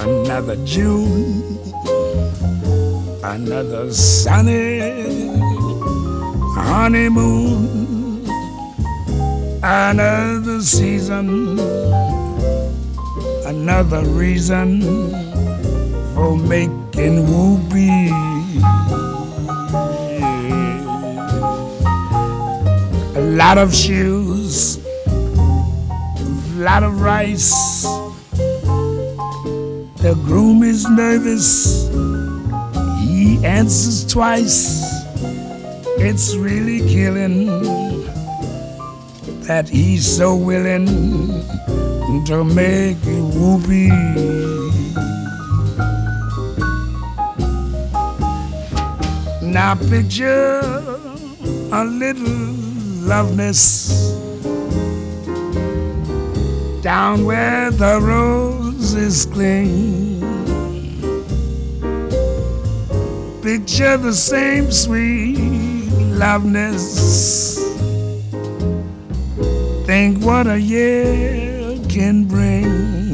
Another June, another sunny honeymoon, another season, another reason for making whoopee. A lot of shoes, a lot of rice. The groom is nervous, he answers twice. It's really killing that he's so willing to make it whoopee. Now picture a little loveness down where the roses cling. Picture the same sweet loveness. Think what a year can bring.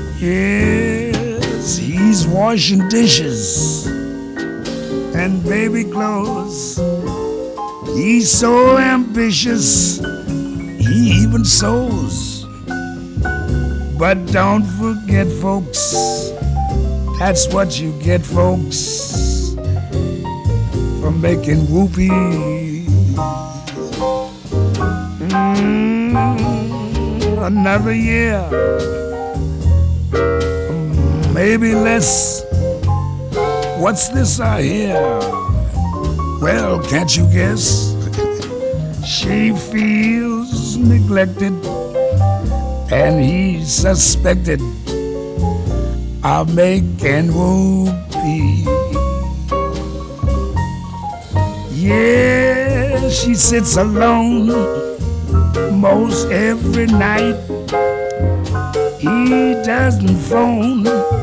Yes, he's washing dishes and baby clothes. He's so ambitious, he even sews. But don't forget, folks, that's what you get, folks, for making whoopee. Another year, maybe less. What's this I hear? Well, can't you guess? She feels neglected, and he's suspected of making whoopee. Yeah, she sits alone most every night. He doesn't phone,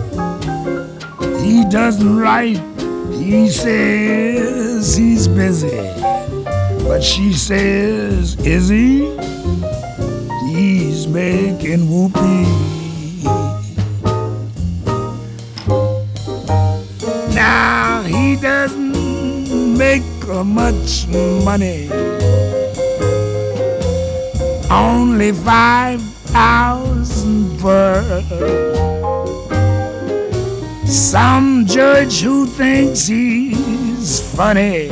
he doesn't write. He says he's busy, but she says, is he? He's making whoopee. Now he doesn't make much money, only 5,000 per. Some judge who thinks he's funny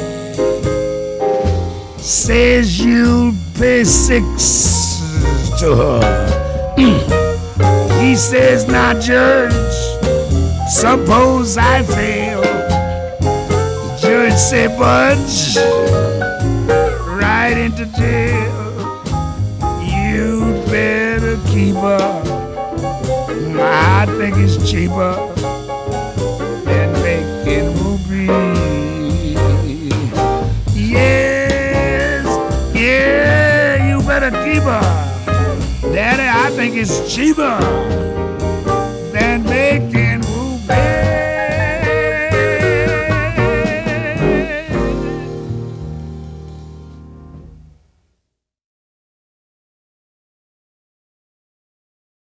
says you'll pay 6 to her. He says, now judge, suppose I fail. The judge say, budge right into jail. You'd better keep her. I think it's cheaper than making whoopee. Yes, yeah, you better keep her. Daddy, I think it's cheaper